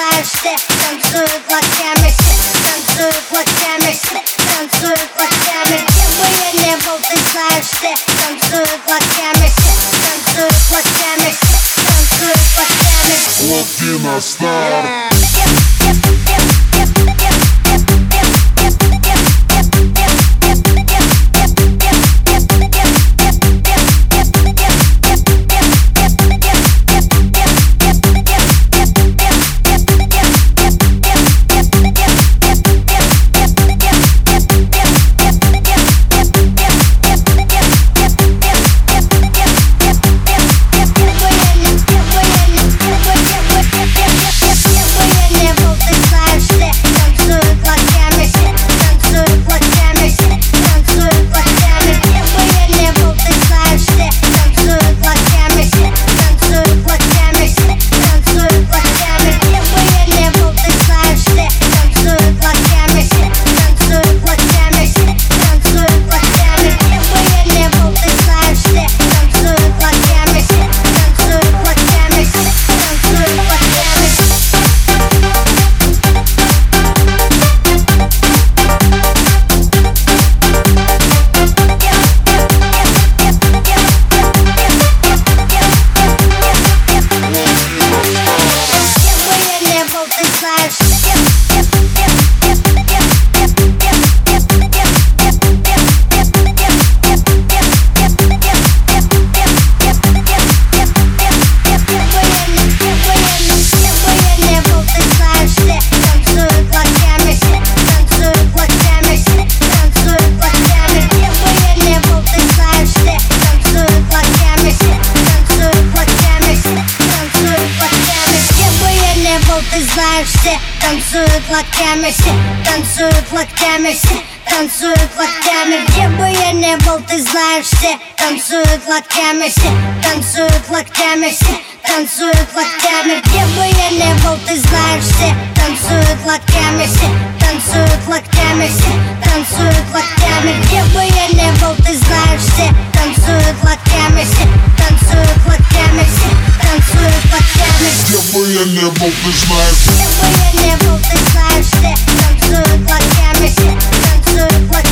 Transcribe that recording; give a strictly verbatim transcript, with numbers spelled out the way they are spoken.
знаешь все, танцуют локтями все, танцуют локтями все, танцуют локтями. Где бы я не был, ты знаешь все, танцуют локтями все, танцуют локтями все, танцуют локтями. Локти на старт. Ты знаешь все, танцуют локтями все, танцуют локтями все, танцуют локтями. Где бы я не был, ты знаешь все, танцуют локтями все, танцуют локтями все, танцуют локтями. Где бы я не был, ты знаешь все, танцуют локтями все, танцуют локтями все, танцуют локтями. Где бы я не был, ты знаешь все, танцуют локтями все, танцуют локтями все, танцуют локтями. Где бы я не был, ты знаешь. Где бы я не был, ты знаешь все, танцуют локтями все, танцуют локтями.